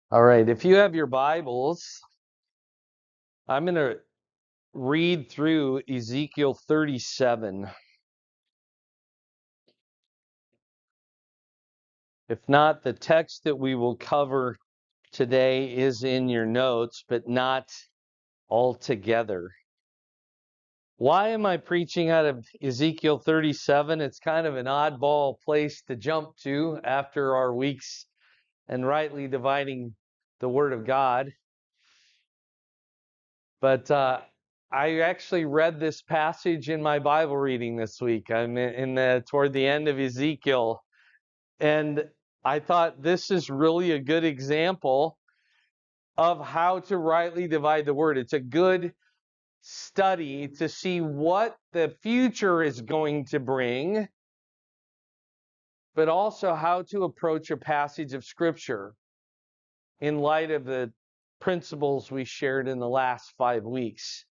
All right, if you have your Bibles, I'm going to read through Ezekiel 37. If not, the text that we will cover today is in your notes, but not all together. Why am I preaching out of Ezekiel 37? It's kind of an oddball place to jump to after our weeks and rightly dividing the Word of God. But I actually read this passage in my Bible reading this week. I'm toward the end of Ezekiel, and I thought this is really a good example of how to rightly divide the word. It's a good study to see what the future is going to bring, but also how to approach a passage of Scripture in light of the principles we shared in the last 5 weeks.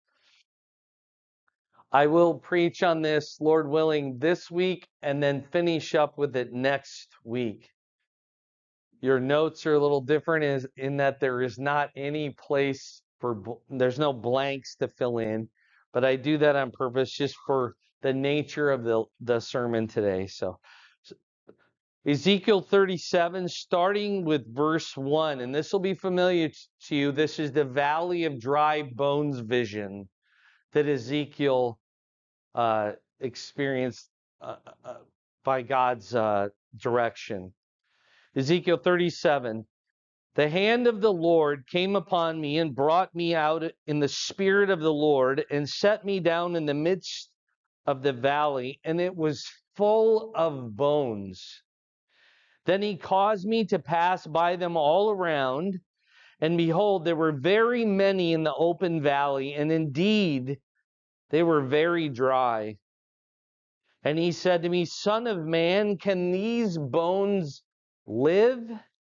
I will preach on this, Lord willing, this week and then finish up with it next week. Your notes are a little different in that there is not any place there's no blanks to fill in, but I do that on purpose just for the nature of the sermon today. So Ezekiel 37, starting with verse 1, and this will be familiar to you. This is the Valley of Dry Bones vision that Ezekiel experienced by God's direction. Ezekiel 37, the hand of the Lord came upon me and brought me out in the spirit of the Lord and set me down in the midst of the valley, and it was full of bones. Then he caused me to pass by them all around, and behold, there were very many in the open valley, and indeed they were very dry. And he said to me, Son of man, can these bones live?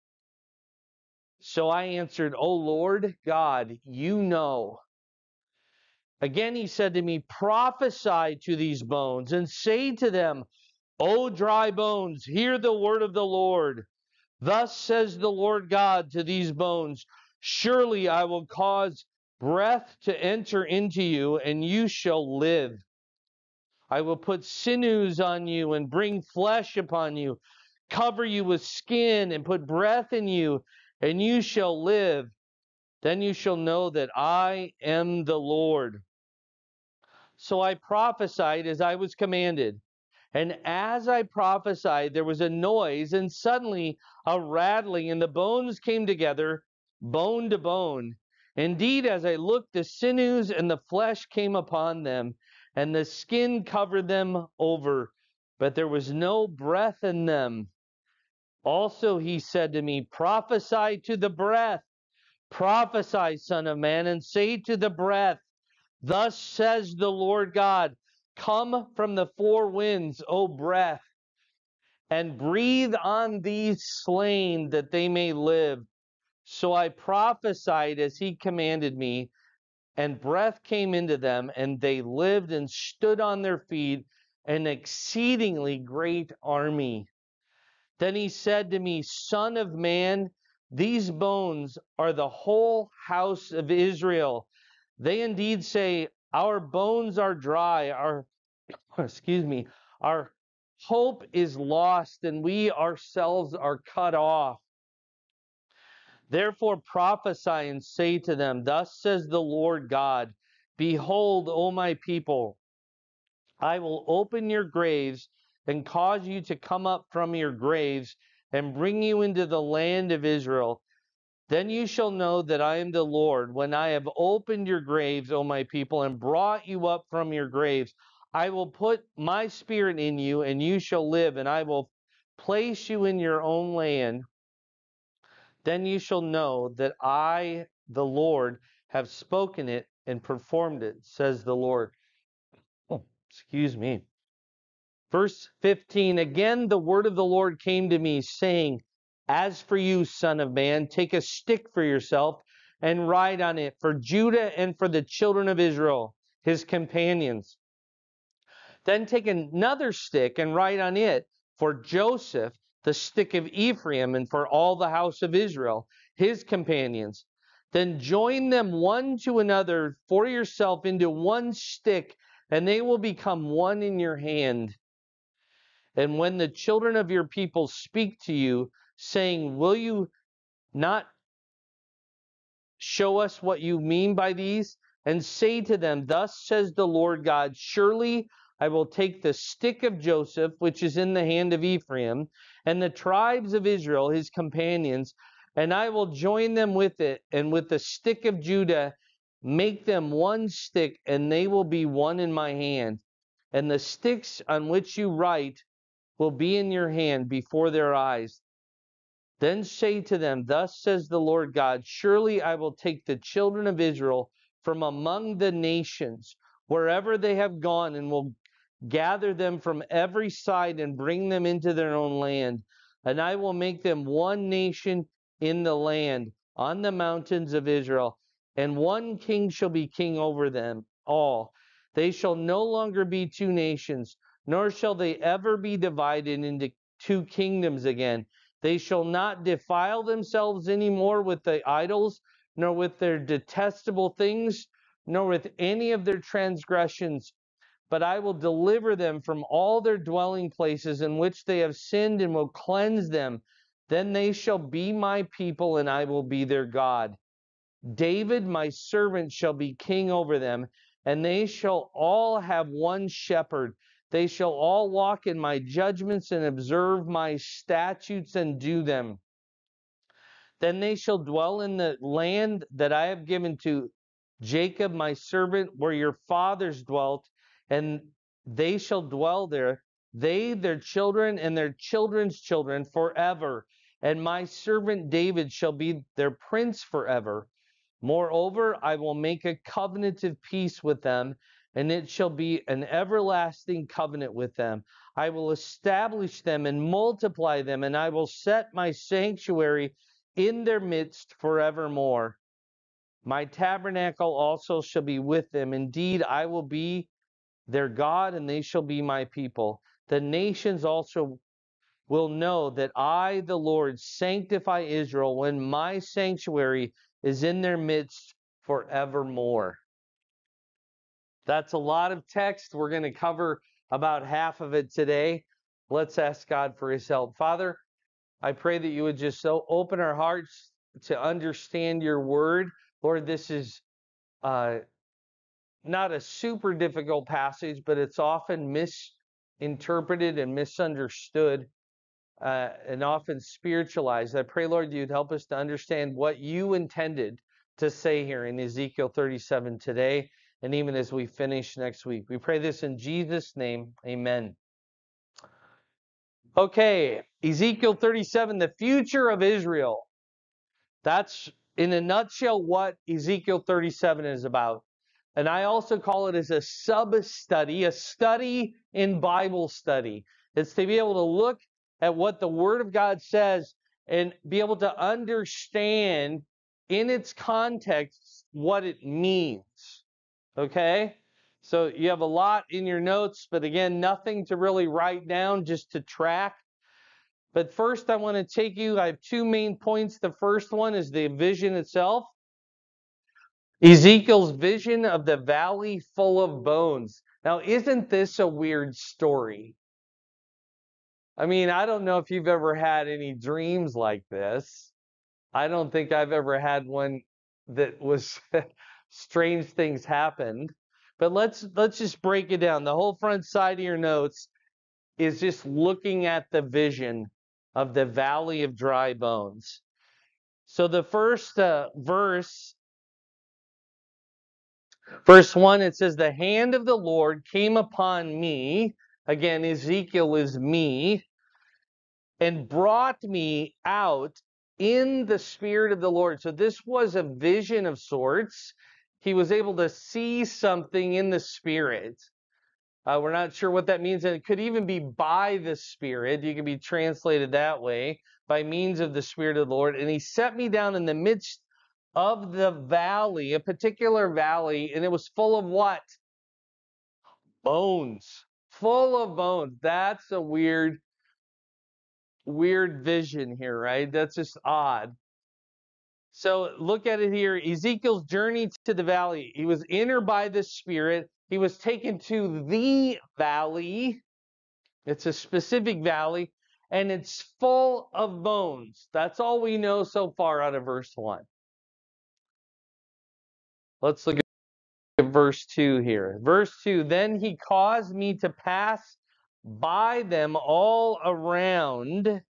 So I answered, O Lord God, you know. Again he said to me, prophesy to these bones and say to them, O dry bones, hear the word of the Lord. Thus says the Lord God to these bones, surely I will cause breath to enter into you, and you shall live. I will put sinews on you and bring flesh upon you, cover you with skin and put breath in you, and you shall live. Then you shall know that I am the Lord. So I prophesied as I was commanded. And as I prophesied, there was a noise, and suddenly a rattling, and the bones came together, bone to bone. Indeed, as I looked, the sinews and the flesh came upon them, and the skin covered them over, but there was no breath in them. Also he said to me, prophesy to the breath. Prophesy, Son of Man, and say to the breath, thus says the Lord God, come from the four winds, O breath, and breathe on these slain that they may live. So I prophesied as he commanded me, and breath came into them, and they lived and stood on their feet, an exceedingly great army. Then he said to me, Son of man, these bones are the whole house of Israel. They indeed say, our bones are dry, our hope is lost, and we ourselves are cut off. Therefore prophesy and say to them, thus says the Lord God, behold, O my people, I will open your graves and cause you to come up from your graves and bring you into the land of Israel. Then you shall know that I am the Lord, when I have opened your graves, O my people, and brought you up from your graves. I will put my spirit in you, and you shall live, and I will place you in your own land. Then you shall know that I, the Lord, have spoken it and performed it, says the Lord. Oh, excuse me. Verse 15, again the word of the Lord came to me, saying, as for you, son of man, take a stick for yourself and ride on it for Judah and for the children of Israel, his companions. Then take another stick and write on it for Joseph the stick of Ephraim, and for all the house of Israel, his companions. Then join them one to another for yourself into one stick, and they will become one in your hand. And when the children of your people speak to you, saying, will you not show us what you mean by these? And say to them, thus says the Lord God, surely I will take the stick of Joseph, which is in the hand of Ephraim, and the tribes of Israel, his companions, and I will join them with it, and with the stick of Judah, make them one stick, and they will be one in my hand. And the sticks on which you write will be in your hand before their eyes. Then say to them, thus says the Lord God, surely I will take the children of Israel from among the nations, wherever they have gone, and will gather them from every side and bring them into their own land. And I will make them one nation in the land, on the mountains of Israel, and one king shall be king over them all. They shall no longer be two nations, nor shall they ever be divided into two kingdoms again. They shall not defile themselves any more with the idols, nor with their detestable things, nor with any of their transgressions. But I will deliver them from all their dwelling places in which they have sinned, and will cleanse them. Then they shall be my people, and I will be their God. David, my servant, shall be king over them, and they shall all have one shepherd. They shall all walk in my judgments and observe my statutes and do them. Then they shall dwell in the land that I have given to Jacob my servant, where your fathers dwelt, and they shall dwell there, they, their children, and their children's children forever. And my servant David shall be their prince forever. Moreover, I will make a covenant of peace with them, and it shall be an everlasting covenant with them. I will establish them and multiply them, and I will set my sanctuary in their midst forevermore. My tabernacle also shall be with them. Indeed, I will be their God, and they shall be my people. The nations also will know that I, the Lord, sanctify Israel when my sanctuary is in their midst forevermore. That's a lot of text. We're going to cover about half of it today. Let's ask God for his help. Father, I pray that you would just so open our hearts to understand your word. Lord, this is not a super difficult passage, but it's often misinterpreted and misunderstood. And often spiritualized. I pray, Lord, you'd help us to understand what you intended to say here in Ezekiel 37 today, and even as we finish next week. We pray this in Jesus' name. Amen. Okay, Ezekiel 37, the future of Israel. That's, in a nutshell, what Ezekiel 37 is about. And I also call it as a sub-study, a study in Bible study. It's to be able to look at what the Word of God says and be able to understand in its context what it means. Okay? So you have a lot in your notes, but again, nothing to really write down, just to track. But first, I want to take you, I have two main points. The first one is the vision itself. Ezekiel's vision of the valley full of bones. Now, isn't this a weird story? I mean, I don't know if you've ever had any dreams like this. I don't think I've ever had one that was strange things happened. But let's just break it down. The whole front side of your notes is just looking at the vision of the valley of dry bones. So the first verse 1, it says, the hand of the Lord came upon me. Again, Ezekiel is me. And brought me out in the spirit of the Lord. So this was a vision of sorts. He was able to see something in the spirit. We're not sure what that means. And it could even be by the Spirit. You can be translated that way, by means of the Spirit of the Lord. And he set me down in the midst of the valley, a particular valley, and it was full of what? Bones. Full of bones. That's a weird weird vision here, right? That's just odd. So look at it here. Ezekiel's journey to the valley. He was entered by the Spirit. He was taken to the valley. It's a specific valley, and it's full of bones. That's all we know so far out of verse 1. Let's look at verse 2 here. Verse 2, then he caused me to pass by them all around,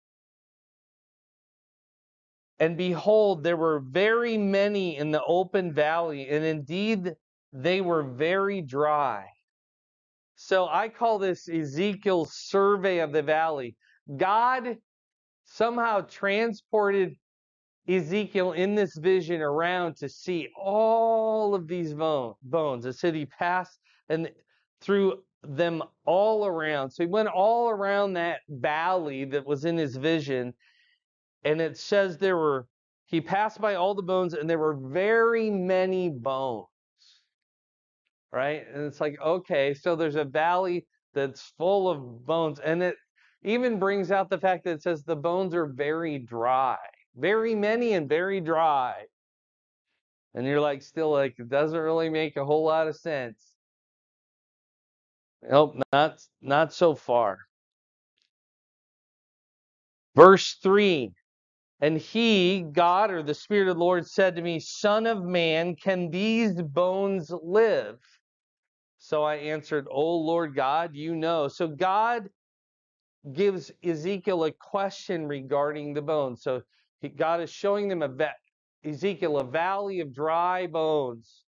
and behold, there were very many in the open valley, and indeed they were very dry. So I call this Ezekiel's survey of the valley. God somehow transported Ezekiel in this vision around to see all of these bones. It said he passed and through them all around. So he went all around that valley that was in his vision. And it says he passed by all the bones, and there were very many bones. Right? And it's like, okay, so there's a valley that's full of bones. And it even brings out the fact that it says the bones are very dry. Very many and very dry. And you're like, still like, it doesn't really make a whole lot of sense. Nope, not so far. Verse 3, and he, God, or the Spirit of the Lord, said to me, Son of man, can these bones live? So I answered, O Lord God, you know. So God gives Ezekiel a question regarding the bones. So God is showing them Ezekiel a valley of dry bones.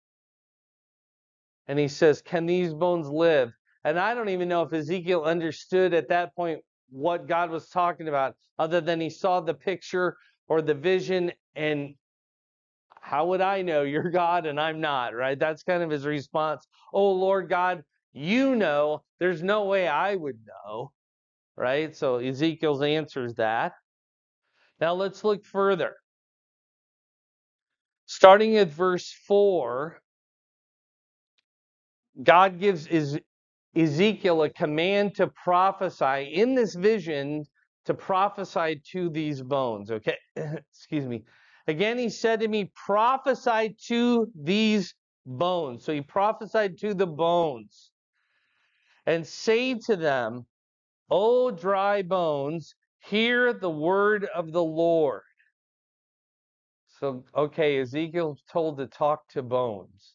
And he says, can these bones live? And I don't even know if Ezekiel understood at that point what God was talking about, other than he saw the picture or the vision, and how would I know? You're God and I'm not, right? That's kind of his response. Oh, Lord God, you know. There's no way I would know, right? So Ezekiel's answers that. Now let's look further. Starting at verse 4, God gives Ezekiel a command to prophesy in this vision, to prophesy to these bones. Okay, excuse me. Again, he said to me, prophesy to these bones. So he prophesied to the bones and say to them, O dry bones, hear the word of the Lord. So, okay, Ezekiel's told to talk to bones.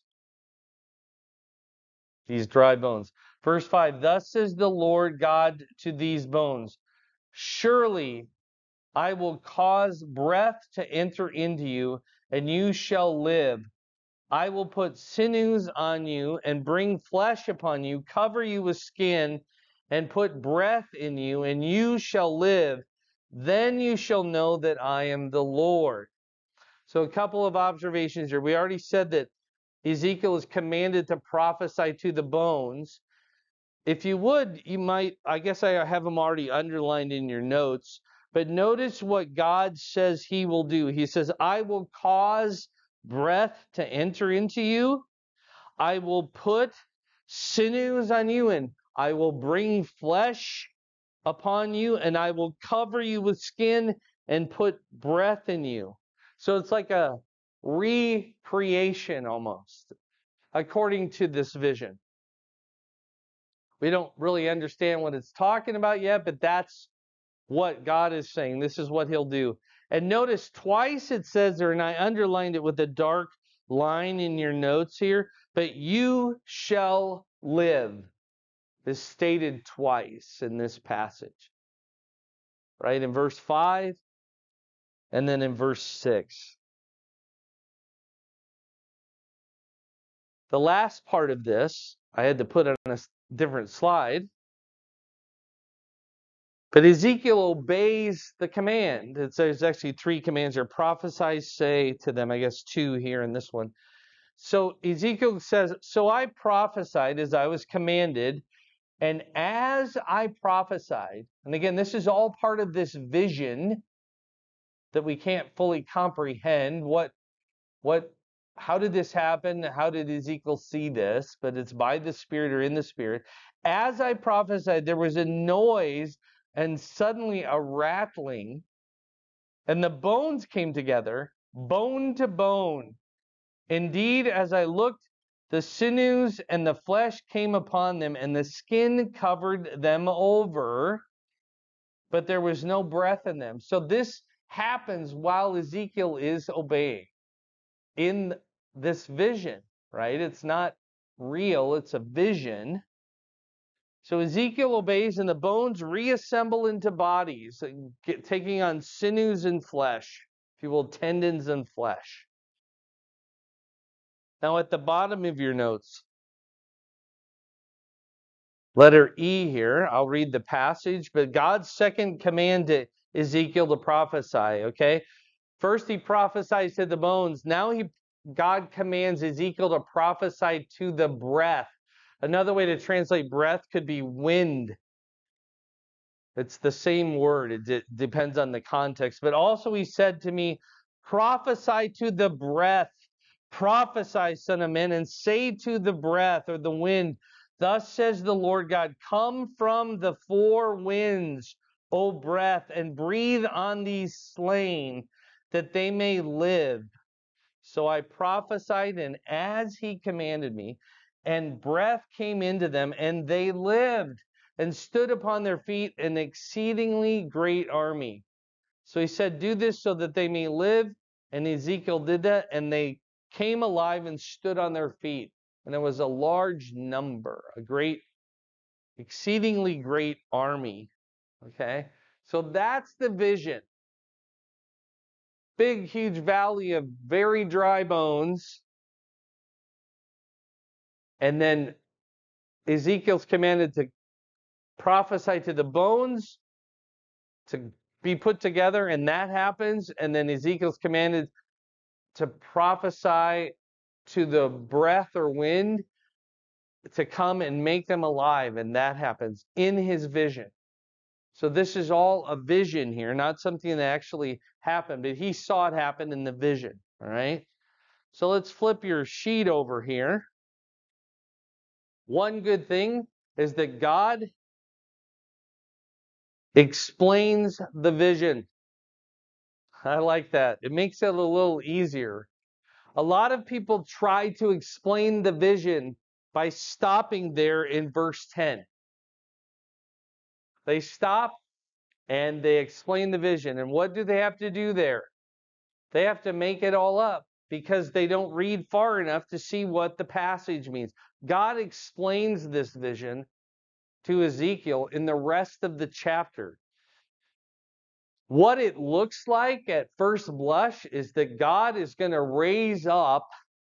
These dry bones. Verse 5, thus says the Lord God to these bones, surely I will cause breath to enter into you, and you shall live. I will put sinews on you and bring flesh upon you, cover you with skin, and put breath in you, and you shall live. Then you shall know that I am the Lord. So a couple of observations here. We already said that Ezekiel is commanded to prophesy to the bones. If you would, you might, I guess I have them already underlined in your notes, but notice what God says he will do. He says, I will cause breath to enter into you. I will put sinews on you, and I will bring flesh upon you, and I will cover you with skin and put breath in you. So it's like a recreation almost, according to this vision. We don't really understand what it's talking about yet, but that's what God is saying. This is what he'll do. And notice twice it says there, and I underlined it with a dark line in your notes here, but you shall live is stated twice in this passage. Right? In verse 5 and then in verse 6. The last part of this, I had to put on a different slide. But Ezekiel obeys the command. There's actually 3 commands here. Prophesy, say to them. I guess 2 here in this one. So Ezekiel says, so I prophesied as I was commanded, and as I prophesied, and again, this is all part of this vision that we can't fully comprehend. How did this happen? How did Ezekiel see this? But it's by the Spirit or in the Spirit. As I prophesied, there was a noise and suddenly a rattling, and the bones came together, bone to bone. Indeed, as I looked, the sinews and the flesh came upon them, and the skin covered them over, but there was no breath in them. So this happens while Ezekiel is obeying in this vision, right? It's not real, it's a vision. So Ezekiel obeys, and the bones reassemble into bodies, taking on sinews and flesh, if you will, tendons and flesh. Now at the bottom of your notes, letter E here, I'll read the passage, but God's second command to Ezekiel to prophesy, okay? First he prophesies to the bones. Now God commands Ezekiel to prophesy to the breath. Another way to translate breath could be wind. It's the same word. It depends on the context. But also he said to me, prophesy to the breath. Prophesy, son of man, and say to the breath or the wind, thus says the Lord God, come from the four winds, O breath, and breathe on these slain, that they may live. So I prophesied, and as he commanded me, and breath came into them, and they lived, and stood upon their feet, an exceedingly great army. So he said, do this so that they may live. And Ezekiel did that, and they came alive and stood on their feet. And there was a large number, a great, exceedingly great army. Okay? So that's the vision. Big, huge valley of very dry bones. And then Ezekiel's commanded to prophesy to the bones to be put together, and that happens. And then Ezekiel's commanded to prophesy to the breath or wind to come and make them alive, and that happens in his vision. So this is all a vision here, not something that actually happened, but he saw it happen in the vision, all right? So let's flip your sheet over here. One good thing is that God explains the vision. I like that. It makes it a little easier. A lot of people try to explain the vision by stopping there in verse 10. They stop and they explain the vision. And what do they have to do there? They have to make it all up because they don't read far enough to see what the passage means. God explains this vision to Ezekiel in the rest of the chapter. What it looks like at first blush is that God is going to raise up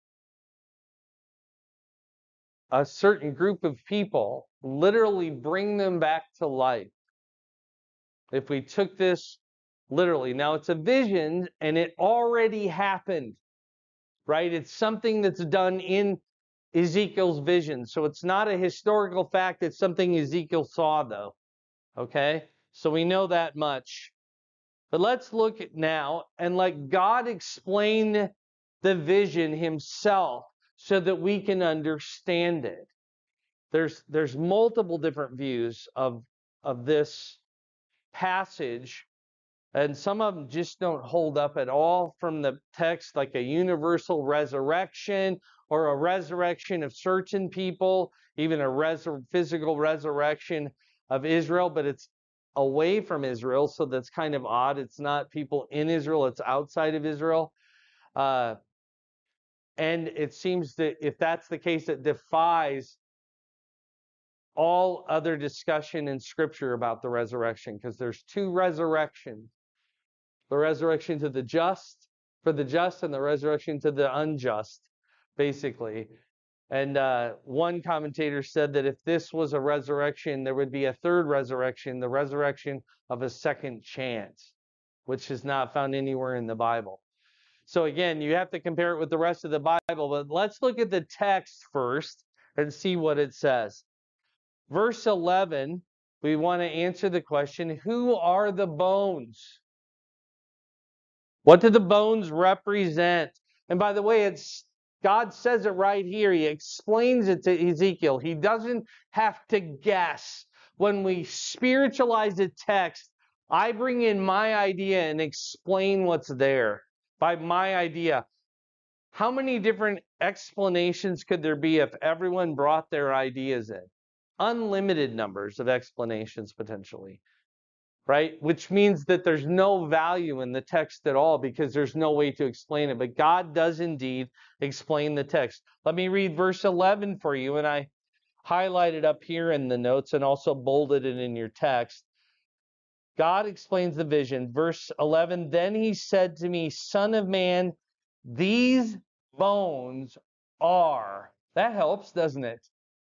a certain group of people, literally bring them back to life. If we took this literally. Now it's a vision and it already happened, right? It's something that's done in Ezekiel's vision. So it's not a historical fact. It's something Ezekiel saw though. Okay? So we know that much. But let's look at now and let God explain the vision himself so that we can understand it. There's multiple different views of this passage, and some of them just don't hold up at all from the text, like a universal resurrection or a resurrection of certain people, even a physical resurrection of Israel, but it's away from Israel, so that's kind of odd. It's not people in Israel, it's outside of Israel. And it seems that if that's the case, it defies all other discussion in Scripture about the resurrection, because there's two resurrections. The resurrection to the just, for the just, and the resurrection to the unjust, basically. And one commentator said that if this was a resurrection, there would be a third resurrection, the resurrection of a second chance, which is not found anywhere in the Bible. So again, you have to compare it with the rest of the Bible, but let's look at the text first and see what it says. Verse 11, we want to answer the question, who are the bones? What do the bones represent? And by the way, God says it right here. He explains it to Ezekiel. He doesn't have to guess. when we spiritualize a text, I bring in my idea and explain what's there by my idea. How many different explanations could there be if everyone brought their ideas in? Unlimited numbers of explanations potentially, right? Which means that there's no value in the text at all because there's no way to explain it. But God does indeed explain the text. Let me read verse 11 for you, and I highlighted up here in the notes and also bolded it in your text. God explains the vision. Verse 11, then he said to me, Son of man, these bones are, that helps, doesn't it?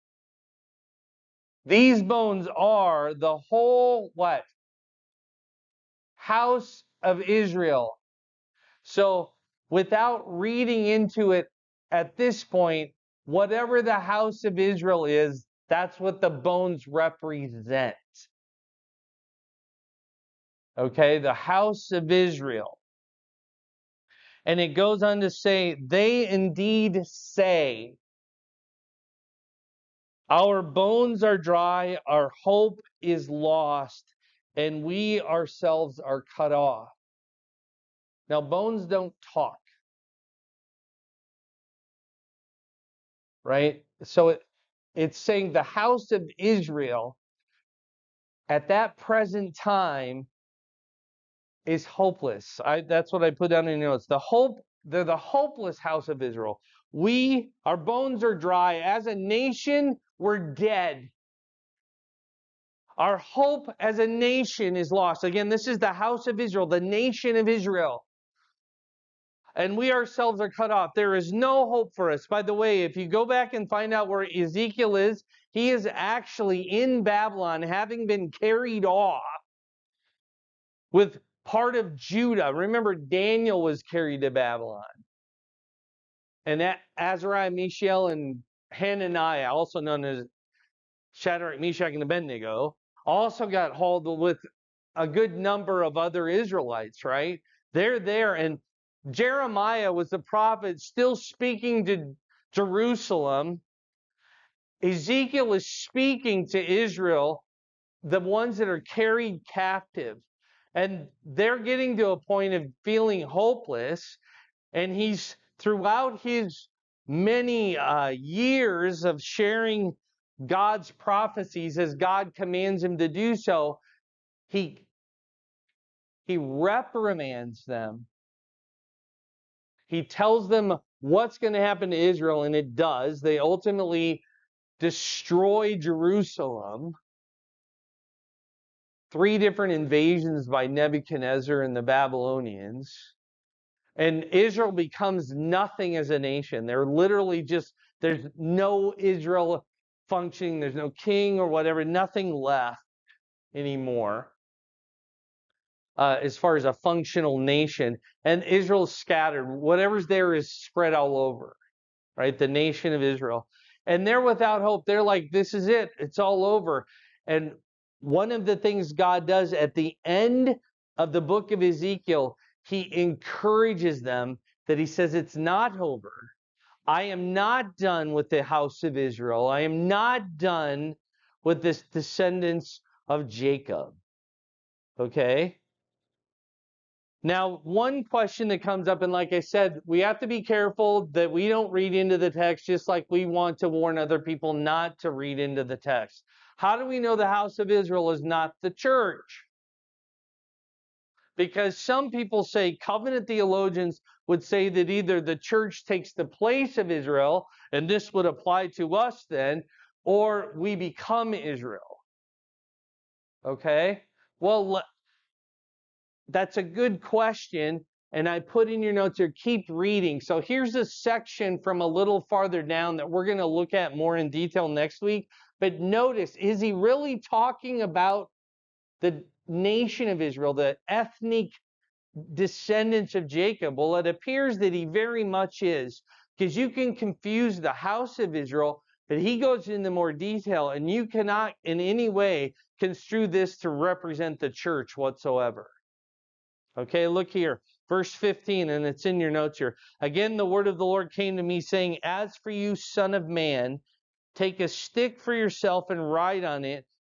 These bones are the whole, what? House of Israel. So without reading into it at this point, whatever the house of Israel is, that's what the bones represent. Okay, the house of Israel. And it goes on to say, they indeed say, our bones are dry, our hope is lost, and we ourselves are cut off. Now, bones don't talk, right? So it's saying the house of Israel at that present time is hopeless. That's what I put down in the notes. They're the hopeless house of Israel. Our bones are dry. As a nation, we're dead. Our hope as a nation is lost. Again, this is the house of Israel, the nation of Israel. And we ourselves are cut off. There is no hope for us. By the way, if you go back and find out where Ezekiel is, he is actually in Babylon, having been carried off with part of Judah. Remember, Daniel was carried to Babylon. And Azariah, Mishael, and Hananiah, also known as Shadrach, Meshach, and Abednego, also got hauled with a good number of other Israelites, right? They're there, and Jeremiah was the prophet still speaking to Jerusalem. Ezekiel is speaking to Israel, the ones that are carried captive. And they're getting to a point of feeling hopeless. And he's, throughout his many years of sharing God's prophecies as God commands him to do so, he reprimands them. He tells them what's going to happen to Israel, and it does. They ultimately destroy Jerusalem. 3 different invasions by Nebuchadnezzar and the Babylonians. And Israel becomes nothing as a nation. They're literally there's no Israel functioning. There's no king or whatever, nothing left anymore as far as a functional nation. And Israel's scattered. Whatever's there is spread all over, right? The nation of Israel. And they're without hope. They're like, this is it. It's all over. And one of the things God does at the end of the book of Ezekiel, he encourages them that he says, it's not over. I am not done with the house of Israel. I am not done with this descendants of Jacob. Okay? Now, one question that comes up, and like I said, we have to be careful that we don't read into the text just like we want to warn other people not to read into the text. How do we know the house of Israel is not the church? Because some people say, covenant theologians would say that either the church takes the place of Israel, and this would apply to us then, or we become Israel. Okay? Well, that's a good question, and I put in your notes here, keep reading. So here's a section from a little farther down that we're going to look at more in detail next week. But notice, is he really talking about the nation of Israel, the ethnic descendants of Jacob? Well, it appears that he very much is, because you can confuse the house of Israel, but he goes into more detail, and you cannot in any way construe this to represent the church whatsoever. Okay, look here, verse 15, and it's in your notes here. Again, the word of the Lord came to me, saying, as for you, son of man, take a stick for yourself and write on it,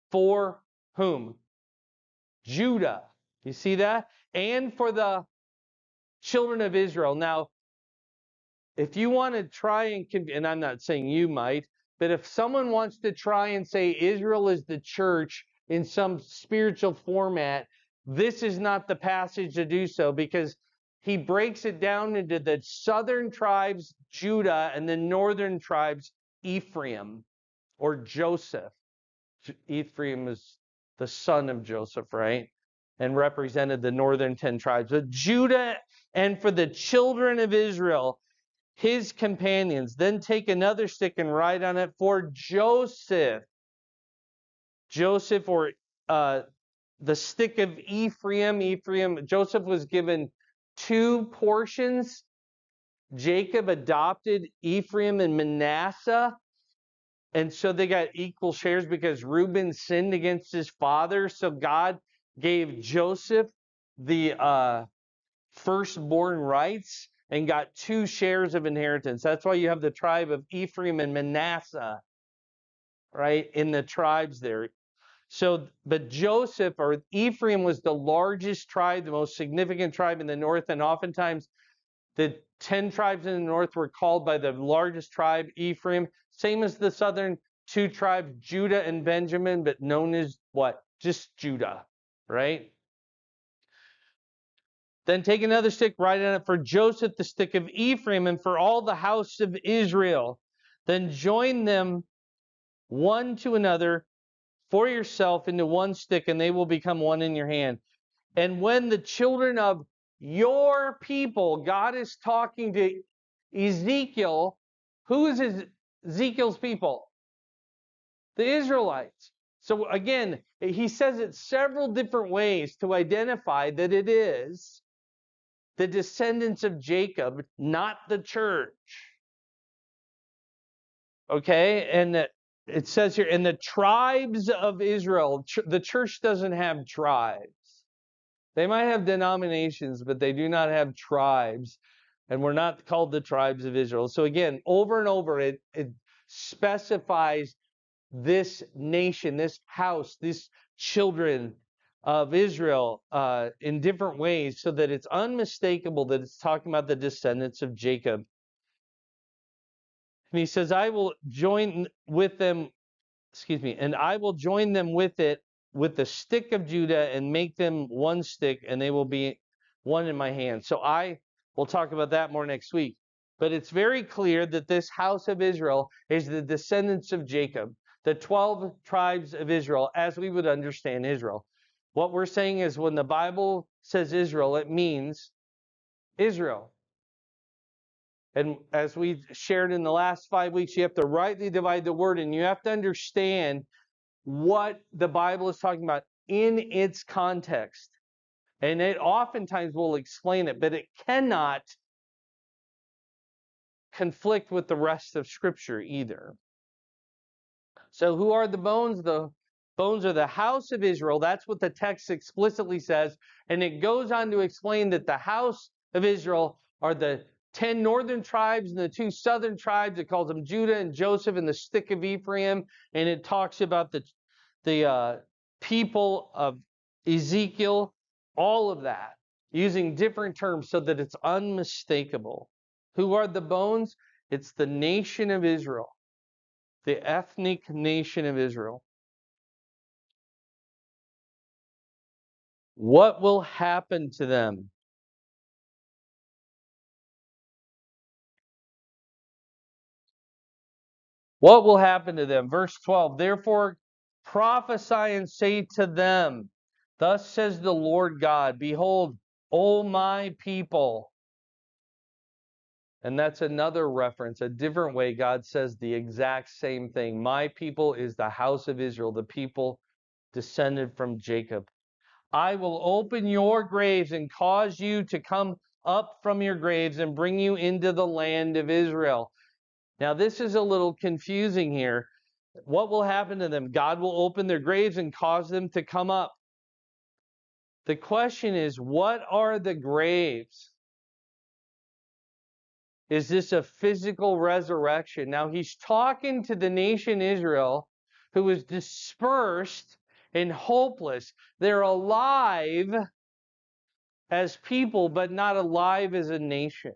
For whom? Judah. You see that? And for the children of Israel. Now, if you want to try and I'm not saying you might, but if someone wants to try and say Israel is the church in some spiritual format, this is not the passage to do so, because he breaks it down into the southern tribes, Judah, and the northern tribes, Ephraim or Joseph. Ephraim is the son of Joseph, right? And represented the northern 10 tribes. But Judah, and for the children of Israel, his companions. Then take another stick and write on it, for Joseph. Joseph, or the stick of Ephraim. Joseph was given 2 portions. Jacob adopted Ephraim and Manasseh. And so they got equal shares because Reuben sinned against his father. So God gave Joseph the firstborn rights and got 2 shares of inheritance. That's why you have the tribe of Ephraim and Manasseh, right, in the tribes there. So, but Joseph, or Ephraim, was the largest tribe, the most significant tribe in the north, and oftentimes the 10 tribes in the north were called by the largest tribe, Ephraim, same as the southern 2 tribes, Judah and Benjamin, but known as what? Just Judah, right? Then take another stick, write on it, for Joseph, the stick of Ephraim, and for all the house of Israel. Then join them one to another for yourself into one stick, and they will become one in your hand. And when the children of your people, God is talking to Ezekiel. Who is Ezekiel's people? The Israelites. So again, he says it several different ways to identify that it is the descendants of Jacob, not the church. Okay, and it says here, in the tribes of Israel. The church doesn't have tribes. They might have denominations, but they do not have tribes. And we're not called the tribes of Israel. So again, over and over, it specifies this nation, this house, these children of Israel in different ways, so that it's unmistakable that it's talking about the descendants of Jacob. And he says, I will join with them, and I will join them with it, with the stick of Judah, and make them one stick, and they will be one in my hand. So we'll talk about that more next week. But it's very clear that this house of Israel is the descendants of Jacob, the 12 tribes of Israel, as we would understand Israel. What we're saying is, when the Bible says Israel, it means Israel. And as we shared in the last 5 weeks, you have to rightly divide the word, and you have to understand what the Bible is talking about in its context. And it oftentimes will explain it, but it cannot conflict with the rest of Scripture either. So who are the bones? The bones are the house of Israel. That's what the text explicitly says. And it goes on to explain that the house of Israel are the 10 northern tribes and the 2 southern tribes. It calls them Judah and Joseph and the stick of Ephraim. And it talks about the people of Ezekiel, all of that, using different terms so that it's unmistakable. Who are the bones? It's the nation of Israel. The ethnic nation of Israel. What will happen to them? What will happen to them? Verse 12, therefore prophesy and say to them, thus says the Lord God, behold, O my people. And that's another reference, a different way God says the exact same thing. My people is the house of Israel, the people descended from Jacob. I will open your graves and cause you to come up from your graves and bring you into the land of Israel. Now, this is a little confusing here. What will happen to them? God will open their graves and cause them to come up. The question is, what are the graves? Is this a physical resurrection? Now, he's talking to the nation Israel who was dispersed and hopeless. They're alive as people, but not alive as a nation.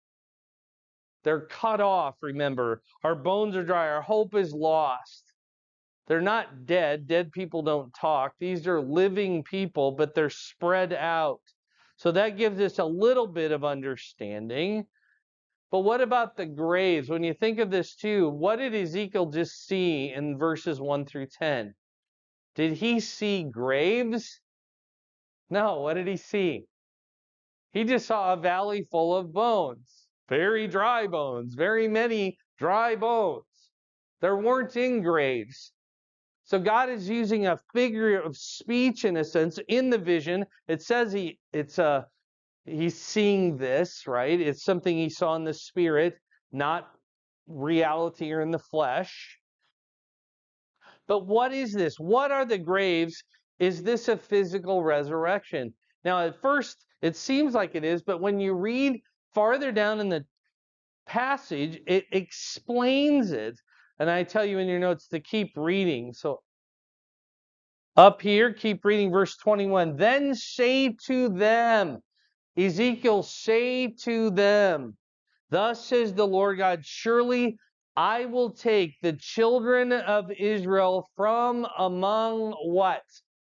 They're cut off, remember. Our bones are dry. Our hope is lost. They're not dead. Dead people don't talk. These are living people, but they're spread out. So that gives us a little bit of understanding. But what about the graves? When you think of this too, what did Ezekiel just see in verses 1 through 10? Did he see graves? No, what did he see? He just saw a valley full of bones. Very dry bones. Very many dry bones. There weren't in graves. So God is using a figure of speech in a sense in the vision. It says he's seeing this, right? It's something he saw in the spirit, not reality or in the flesh. But what is this? What are the graves? Is this a physical resurrection? Now, at first, it seems like it is, but when you read farther down in the passage, it explains it. And I tell you in your notes to keep reading. So up here, keep reading verse 21. Then say to them, Ezekiel, say to them, thus says the Lord God, surely I will take the children of Israel from among what?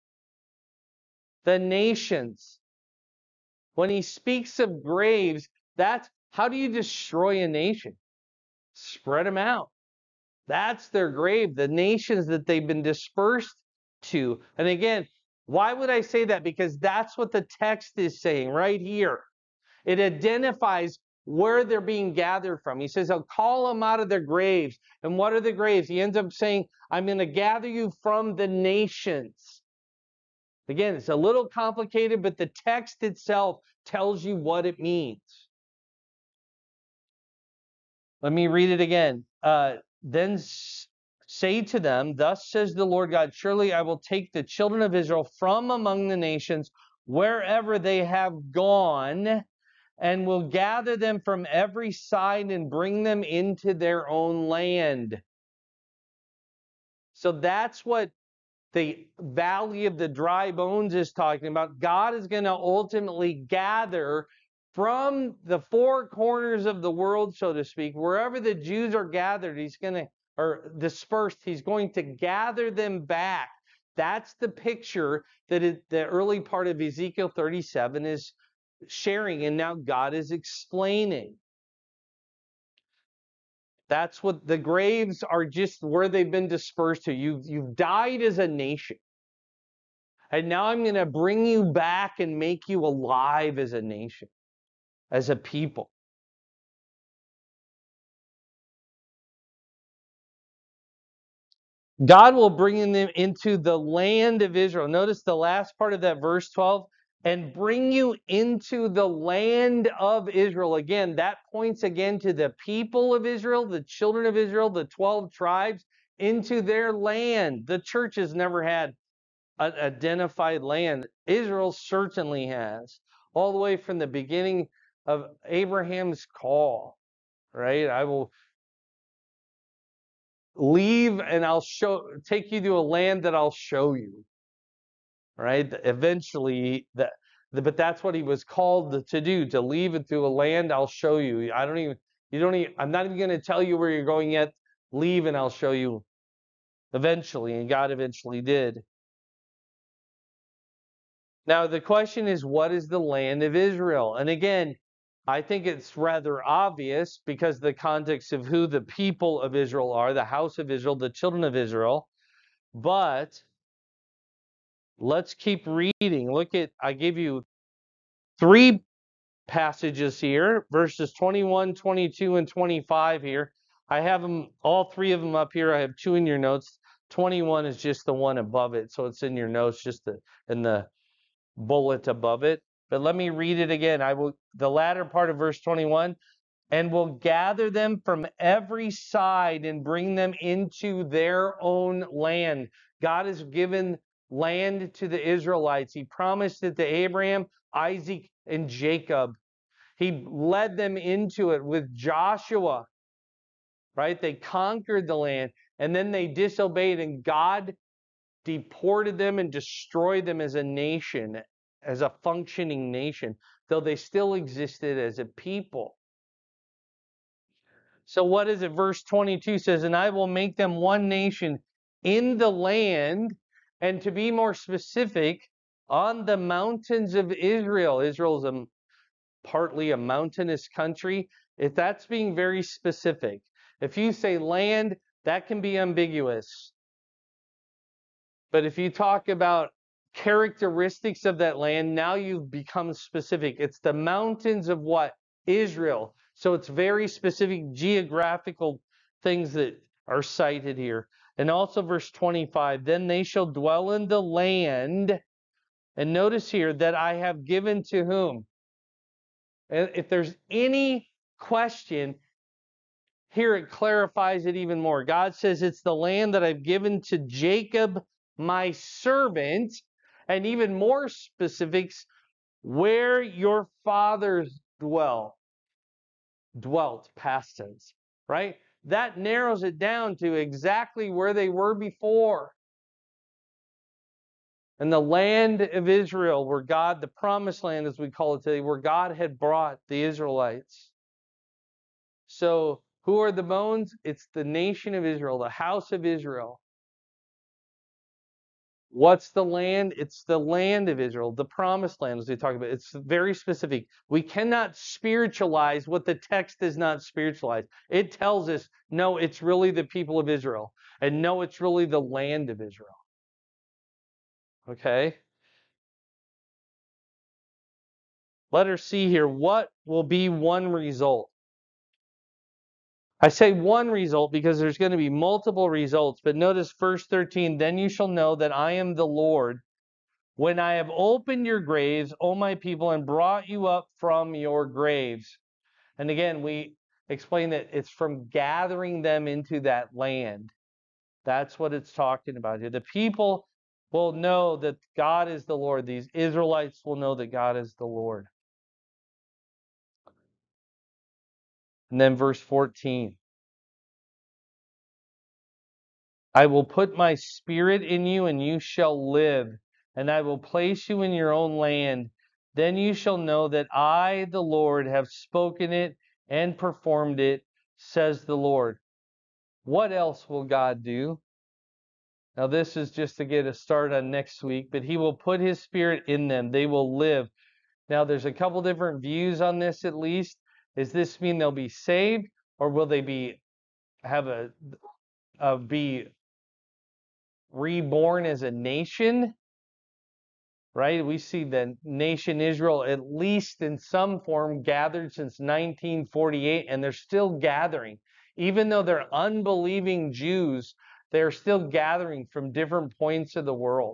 The nations. When he speaks of graves, that's how do you destroy a nation? Spread them out. That's their grave, the nations that they've been dispersed to. And again, why would I say that? Because that's what the text is saying right here. It identifies where they're being gathered from. He says, I'll call them out of their graves. And what are the graves? He ends up saying, I'm going to gather you from the nations. Again, it's a little complicated, but the text itself tells you what it means. Let me read it again. Then say to them, thus says the Lord God, surely I will take the children of Israel from among the nations wherever they have gone, and will gather them from every side and bring them into their own land. So that's what the valley of the dry bones is talking about. God is going to ultimately gather from the four corners of the world, so to speak, wherever the Jews are gathered, he's going to, or dispersed, he's going to gather them back. That's the picture that the early part of Ezekiel 37 is sharing, and now God is explaining. That's what the graves are, just where they've been dispersed to. You've died as a nation. And now I'm going to bring you back and make you alive as a nation, as a people. God will bring them into the land of Israel. Notice the last part of that verse 12. And bring you into the land of Israel. Again, that points again to the people of Israel, the children of Israel, the 12 tribes, into their land. The church has never had an identified land. Israel certainly has. All the way from the beginning of Abraham's call, right? I will leave and I'll take you to a land that I'll show you. Right? Eventually, but that's what he was called to do, to leave it to a land I'll show you. I'm not even going to tell you where you're going yet. Leave and I'll show you eventually. And God eventually did. Now, the question is, what is the land of Israel? And again, I think it's rather obvious because the context of who the people of Israel are, the house of Israel, the children of Israel. But let's keep reading. I gave you 3 passages here, verses 21, 22, and 25 here. I have them, all 3 of them up here. I have 2 in your notes. 21 is just the one above it, so it's in your notes, just in the bullet above it. But let me read it again. The latter part of verse 21, and will gather them from every side and bring them into their own land. God has given land to the Israelites. He promised it to Abraham, Isaac, and Jacob. He led them into it with Joshua, right? They conquered the land. and then they disobeyed, and God deported them and destroyed them as a nation, as a functioning nation, though they still existed as a people. So what is it? Verse 22 says, and I will make them one nation in the land, and to be more specific, on the mountains of Israel. Israel is partly a mountainous country. If that's being very specific. If you say land, that can be ambiguous. But if you talk about characteristics of that land, now you've become specific. It's the mountains of what? Israel. So it's very specific geographical things that are cited here. And also verse 25, then they shall dwell in the land. And notice here that I have given to whom? And if there's any question, here it clarifies it even more. God says it's the land that I've given to Jacob, my servant, and even more specifics, where your fathers dwelt, past tense, right? That narrows it down to exactly where they were before. And the land of Israel, where God, the promised land as we call it today, where God had brought the Israelites. So who are the bones? It's the nation of Israel, the house of Israel. What's the land? It's the land of Israel, the promised land, as we talk about. It's very specific. We cannot spiritualize what the text does not spiritualize. It tells us, no, it's really the people of Israel. And no, it's really the land of Israel. Okay? Let us see here. What will be one result? I say one result because there's going to be multiple results. But notice verse 13, then you shall know that I am the Lord, when I have opened your graves, O my people, and brought you up from your graves. And again, we explain that it's from gathering them into that land. That's what it's talking about here. The people will know that God is the Lord. These Israelites will know that God is the Lord. And then verse 14. I will put my spirit in you, and you shall live, and I will place you in your own land. Then you shall know that I, the Lord, have spoken it and performed it, says the Lord. What else will God do? Now, this is just to get a start on next week, but He will put His Spirit in them. They will live. Now, there's a couple different views on this, at least. Does this mean they'll be saved, or will they be reborn as a nation? Right? We see the nation Israel, at least in some form, gathered since 1948, and they're still gathering. Even though they're unbelieving Jews, they're still gathering from different points of the world.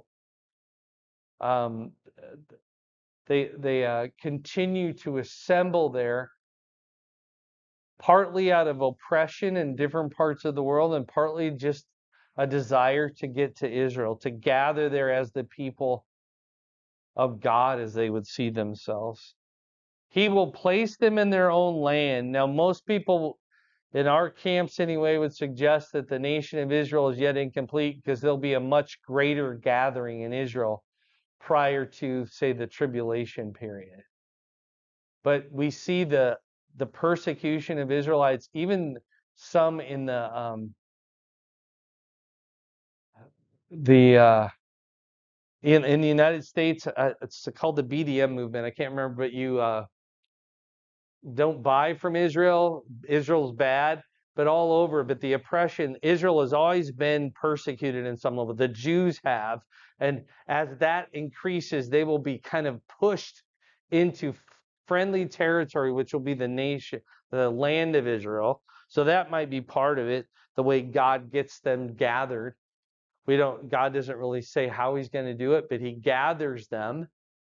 They continue to assemble there, partly out of oppression in different parts of the world, and partly just a desire to get to Israel, to gather there as the people of God as they would see themselves. He will place them in their own land. Now, most people in our camps anyway would suggest that the nation of Israel is yet incomplete because there'll be a much greater gathering in Israel prior to, say, the tribulation period. But we see the persecution of Israelites, even some in the in the United States, it's called the BDM movement. I can't remember, but you don't buy from Israel. Israel's bad, but all over. But the oppression, Israel has always been persecuted in some level. The Jews have. And as that increases, they will be kind of pushed into friendly territory, which will be the nation, the land of Israel. So that might be part of it, the way God gets them gathered. God doesn't really say how He's going to do it, but He gathers them.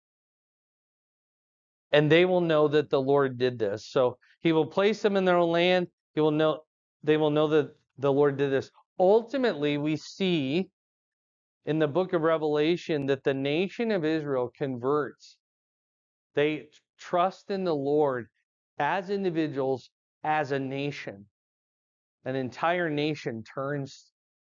And they will know that the Lord did this. So He will place them in their own land. They will know that the Lord did this. Ultimately, we see in the book of Revelation that the nation of Israel converts. They trust in the Lord as individuals, as a nation. An entire nation turns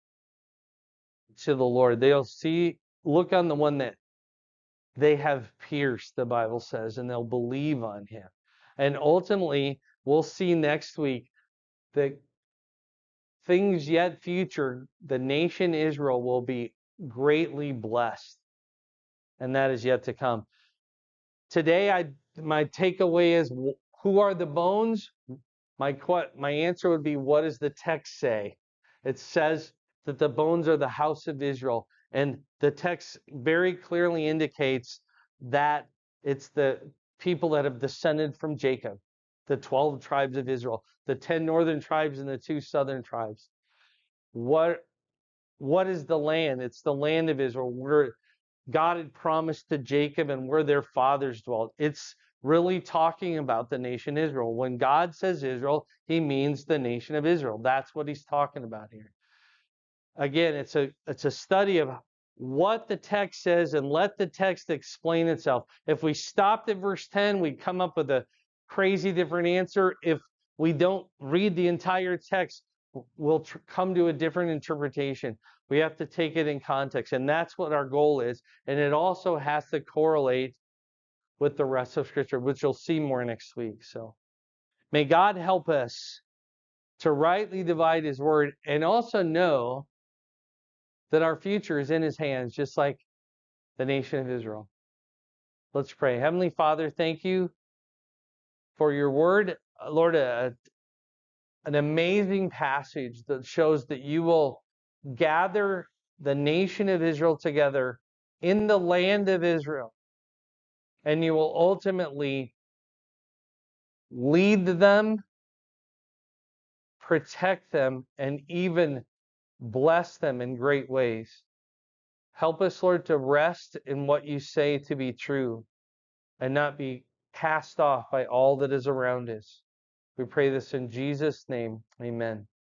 to the Lord. They'll look on the one that they have pierced, the Bible says, and they'll believe on him. And ultimately, we'll see next week that things yet future, the nation Israel will be greatly blessed. And that is yet to come. Today, my takeaway is, who are the bones? My answer would be, what does the text say? It says that the bones are the house of Israel. And the text very clearly indicates that it's the people that have descended from Jacob, the 12 tribes of Israel, the 10 northern tribes and the 2 southern tribes. What is the land? It's the land of Israel, where God had promised to Jacob and where their fathers dwelt. It's really talking about the nation Israel. When God says Israel, he means the nation of Israel. That's what he's talking about here. Again, it's a study of what the text says and let the text explain itself. If we stopped at verse 10, we'd come up with a crazy different answer. If we don't read the entire text, we'll come to a different interpretation. We have to take it in context, and that's what our goal is. And it also has to correlate with the rest of Scripture, which you'll see more next week. So may God help us to rightly divide his word and also know that our future is in his hands, just like the nation of Israel. Let's pray. Heavenly Father, thank you for your word. Lord, an amazing passage that shows that you will gather the nation of Israel together in the land of Israel, and you will ultimately lead them, protect them, and even bless them in great ways. Help us, Lord, to rest in what you say to be true and not be cast off by all that is around us. We pray this in Jesus' name. Amen.